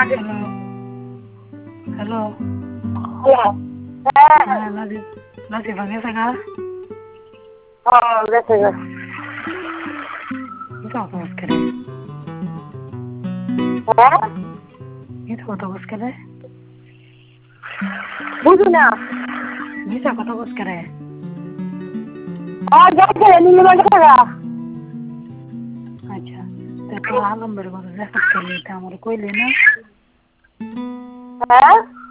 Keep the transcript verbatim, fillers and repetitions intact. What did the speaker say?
hello hello hello হ্যাঁ নাজিব নাজিব গেছে গা হ্যাঁ গেছে গেছে এটা কত বস করে হ্যাঁ এটা কত বস করে বুঝু না এটা কত বস করে আর গেছে নিলে টাকা আচ্ছা তো তো আলম বের করে দেখা করলি তা আমার কইলি না হ্যাঁ